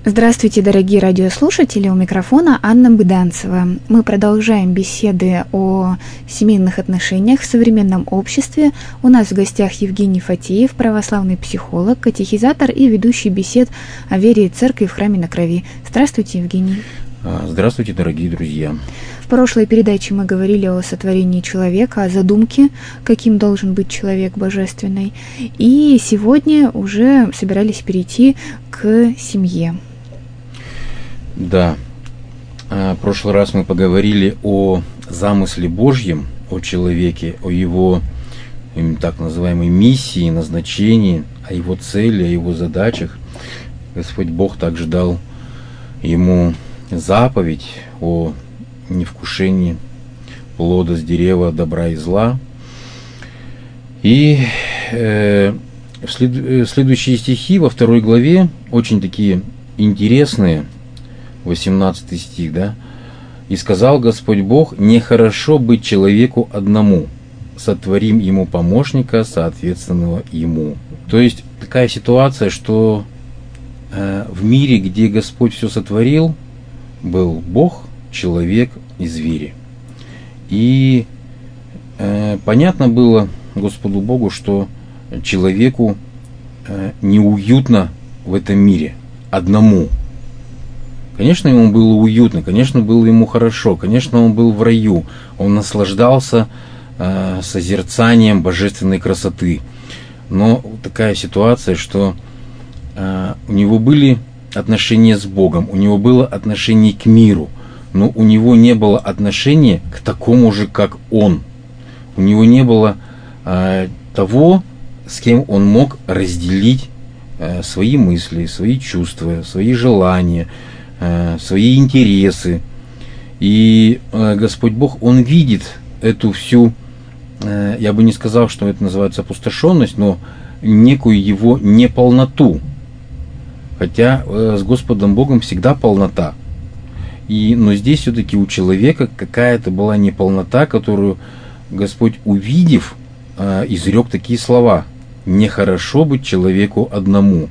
Здравствуйте, дорогие радиослушатели, у микрофона Анна Быданцева. Мы продолжаем беседы о семейных отношениях в современном обществе. У нас в гостях Евгений Фатеев, православный психолог, катехизатор и ведущий бесед о вере и церкви в храме на крови. Здравствуйте, Евгений. Здравствуйте, дорогие друзья. В прошлой передаче мы говорили о сотворении человека, о задумке, каким должен быть человек божественный. И сегодня уже собирались перейти к семье. Да, в прошлый раз мы поговорили о замысле Божьем, о человеке, о его так называемой миссии, назначении, о его цели, о его задачах. Господь Бог также дал ему заповедь о невкушении плода с дерева добра и зла. И следующие стихи во 2 главе очень такие интересные. 18 стих, да? «И сказал Господь Бог, нехорошо быть человеку одному, сотворим ему помощника, соответственного ему». То есть такая ситуация, что в мире, где Господь все сотворил, был Бог, человек и звери. И понятно было Господу Богу, что человеку неуютно в этом мире одному. Конечно, ему было уютно, конечно, было ему хорошо, конечно, он был в раю, он наслаждался созерцанием божественной красоты. Но такая ситуация, что у него были отношения с Богом, у него было отношение к миру, но у него не было отношения к такому же, как он. У него не было того, с кем он мог разделить свои мысли, свои чувства, свои желания, свои интересы. И Господь Бог, Он видит эту всю, я бы не сказал, что это называется опустошенность, но некую его неполноту. Хотя с Господом Богом всегда полнота. Но здесь все-таки у человека какая-то была неполнота, которую Господь, увидев, изрек такие слова: «Нехорошо быть человеку одному».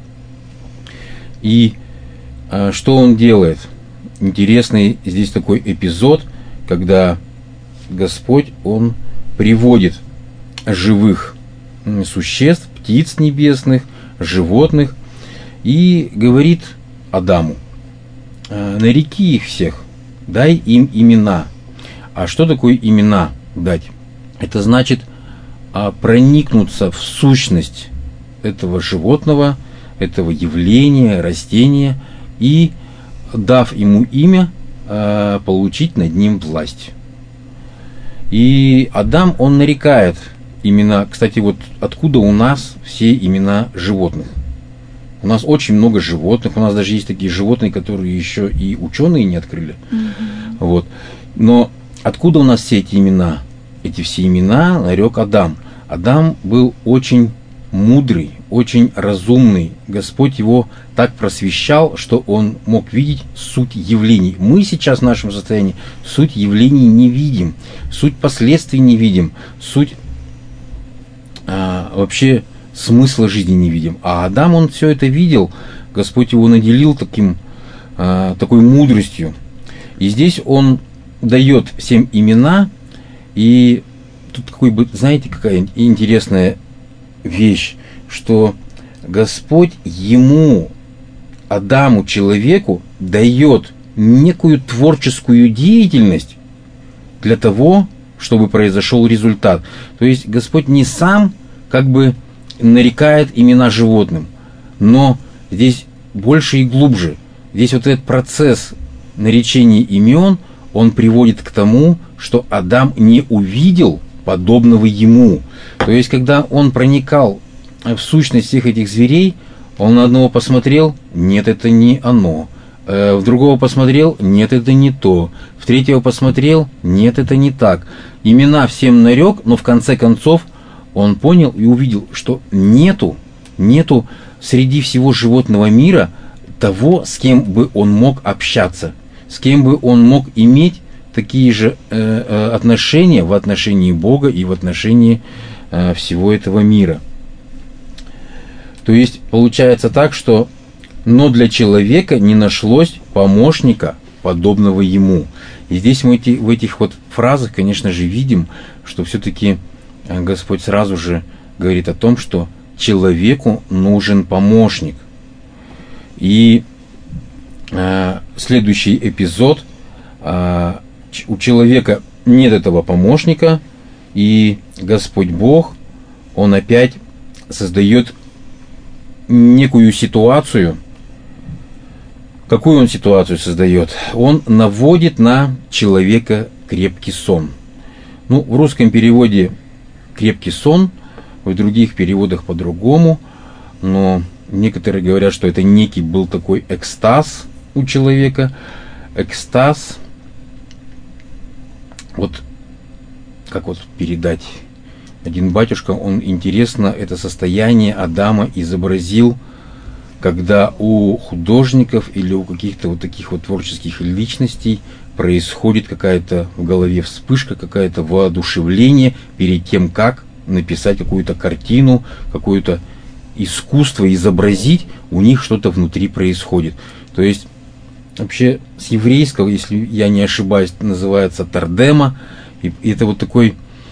И что он делает? Интересный здесь такой эпизод, когда Господь, Он приводит живых существ, птиц небесных, животных, и говорит Адаму: нареки их всех, дай им имена. А что такое имена дать? Это значит проникнуться в сущность этого животного, этого явления, растения, и, дав ему имя, получить над ним власть. И Адам, он нарекает имена. Кстати, вот откуда у нас все имена животных? У нас очень много животных, у нас даже есть такие животные, которые еще и ученые не открыли. Вот. Но откуда у нас все эти имена? Эти все имена нарек Адам. Адам был очень мудрый, очень разумный. Господь его так просвещал, что он мог видеть суть явлений. Мы сейчас в нашем состоянии суть явлений не видим, суть последствий не видим, суть вообще смысла жизни не видим. А Адам, он все это видел, Господь его наделил такой мудростью. И здесь он дает всем имена, и тут знаете, какая интересная вещь, что Господь ему, Адаму, человеку, дает некую творческую деятельность для того, чтобы произошел результат. То есть Господь не сам нарекает имена животным, но здесь больше и глубже. Здесь вот этот процесс наречения имен, он приводит к тому, что Адам не увидел подобного ему. То есть, когда он проникал в сущность всех этих зверей, он на одного посмотрел, нет, это не оно. В другого посмотрел, нет, это не то. В третьего посмотрел, нет, это не так. Имена всем нарек, но в конце концов он понял и увидел, что нету среди всего животного мира того, с кем бы он мог общаться, с кем бы он мог иметь такие же отношения в отношении Бога и в отношении всего этого мира. То есть получается так, что но для человека не нашлось помощника, подобного ему. И здесь мы в этих вот фразах, конечно же, видим, что все-таки Господь сразу же говорит о том, что человеку нужен помощник. И следующий эпизод: у человека нет этого помощника, и Господь Бог, Он опять создает некую ситуацию. Какую Он ситуацию создает? Он наводит на человека крепкий сон. Ну, в русском переводе крепкий сон, в других переводах по-другому, но некоторые говорят, что это некий был такой экстаз у человека. Экстаз, вот как вот передать? Один батюшка, он интересно это состояние Адама изобразил, когда у художников или у каких-то вот таких вот творческих личностей происходит какая-то в голове вспышка, какое-то воодушевление перед тем, как написать какую-то картину, какое-то искусство изобразить, у них что-то внутри происходит. То есть вообще с еврейского, если я не ошибаюсь, называется тардема, и это вот такое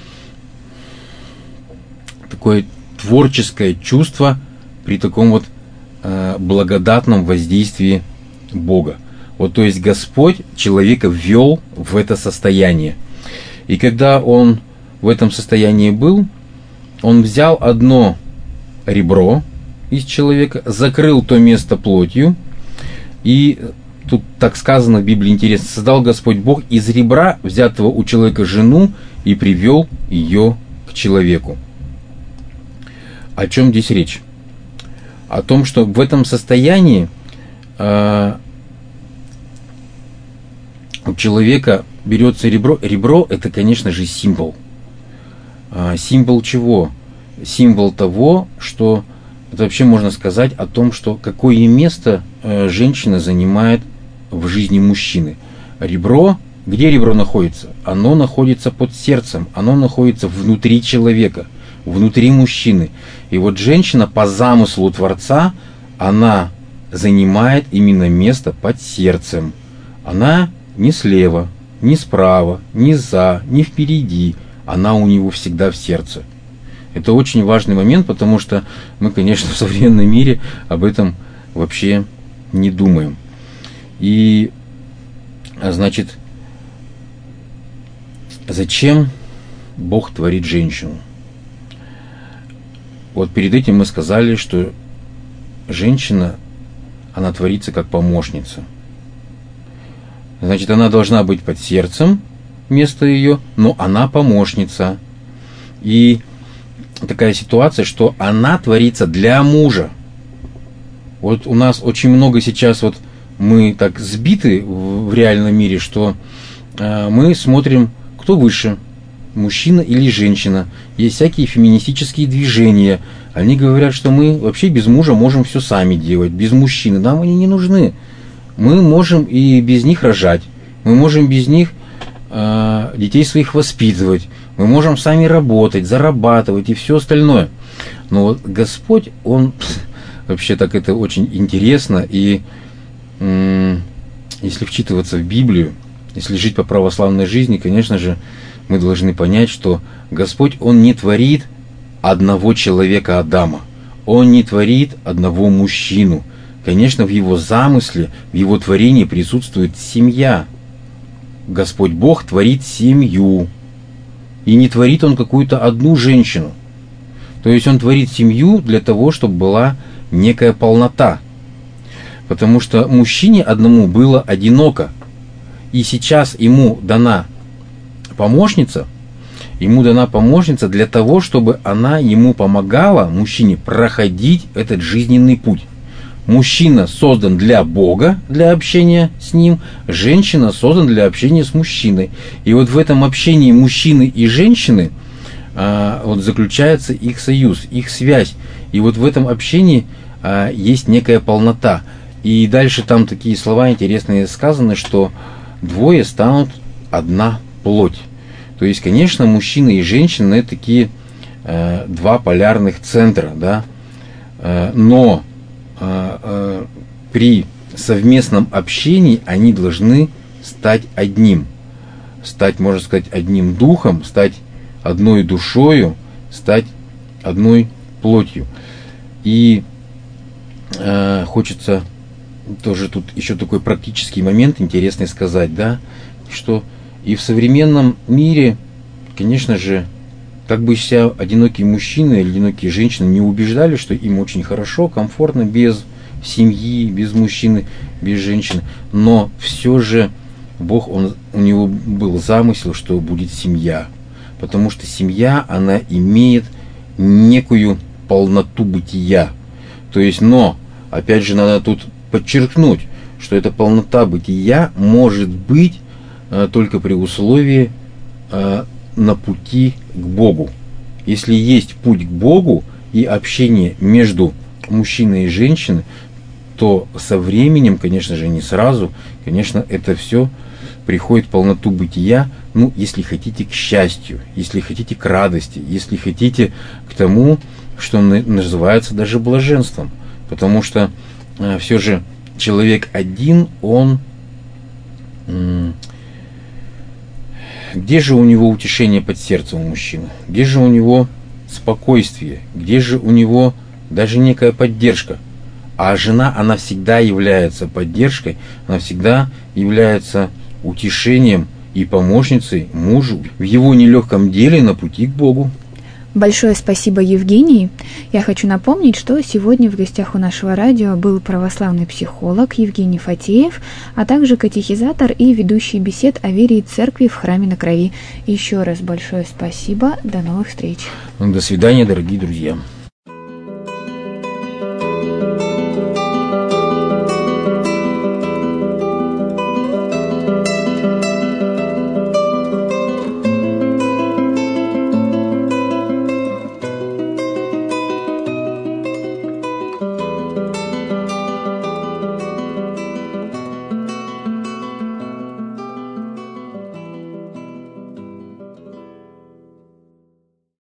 творческое чувство при таком вот благодатном воздействии Бога. Вот, то есть Господь человека ввел в это состояние. И когда он в этом состоянии был, он взял одно ребро из человека, закрыл то место плотью, и тут так сказано в Библии интересно: создал Господь Бог из ребра, взятого у человека, жену, и привел ее к человеку. О чем здесь речь? О том, что в этом состоянии у человека берется ребро. Ребро – это, конечно же, символ. Символ чего? Символ того, что это вообще можно сказать о том, что какое место женщина занимает в жизни мужчины. Ребро, где ребро находится? Оно находится под сердцем, оно находится внутри человека, внутри мужчины. И вот женщина по замыслу Творца, она занимает именно место под сердцем. Она не слева, не справа, не за, не впереди. Она у него всегда в сердце. Это очень важный момент, потому что мы, конечно, в современном мире об этом вообще не думаем. И, значит, зачем Бог творит женщину? Вот перед этим мы сказали, что женщина, она творится как помощница. Значит, она должна быть под сердцем, место ее, но она помощница. И такая ситуация, что она творится для мужа. Вот у нас очень много сейчас, вот мы так сбиты в реальном мире, что мы смотрим, кто выше, мужчина или женщина. Есть всякие феминистические движения. Они говорят, что мы вообще без мужа можем все сами делать, без мужчины. Нам они не нужны. Мы можем и без них рожать. Мы можем без них детей своих воспитывать. Мы можем сами работать, зарабатывать и все остальное. Но вот Господь, Он вообще так это очень интересно. И если вчитываться в Библию, если жить по православной жизни, конечно же, мы должны понять, что Господь, Он не творит одного человека Адама. Он не творит одного мужчину. Конечно, в Его замысле, в Его творении присутствует семья. Господь Бог творит семью. И не творит Он какую-то одну женщину. То есть Он творит семью для того, чтобы была некая полнота. Потому что мужчине одному было одиноко. И сейчас ему дана помощница, для того, чтобы она ему помогала, мужчине, проходить этот жизненный путь. Мужчина создан для Бога, для общения с Ним, женщина создан для общения с мужчиной. И вот в этом общении мужчины и женщины вот заключается их союз, их связь. И вот в этом общении есть некая полнота. И дальше там такие слова интересные сказаны, что двое станут одна плоть. То есть, конечно, мужчина и женщина – это такие два полярных центра, да? Но при совместном общении они должны стать одним. Стать, можно сказать, одним духом, стать одной душою, стать одной плотью. И хочется тоже тут еще такой практический момент интересный сказать, да, что и в современном мире, конечно же, как бы себя одинокие мужчины или одинокие женщины не убеждали, что им очень хорошо, комфортно, без семьи, без мужчины, без женщины, но все же Бог, у него был замысел, что будет семья, потому что семья, она имеет некую полноту бытия, то есть, но, опять же, надо тут подчеркнуть, что эта полнота бытия может быть только при условии на пути к Богу. Если есть путь к Богу и общение между мужчиной и женщиной, то со временем, конечно же, не сразу, конечно, это все приходит в полноту бытия, ну, если хотите, к счастью, если хотите, к радости, если хотите, к тому, что называется даже блаженством. Потому что все же человек один, он... Где же у него утешение под сердцем у мужчины? Где же у него спокойствие? Где же у него даже некая поддержка? А жена, она всегда является поддержкой, она всегда является утешением и помощницей мужу в его нелегком деле на пути к Богу. Большое спасибо, Евгений. Я хочу напомнить, что сегодня в гостях у нашего радио был православный психолог Евгений Фатеев, а также катехизатор и ведущий бесед о вере и церкви в храме на крови. Еще раз большое спасибо. До новых встреч. До свидания, дорогие друзья.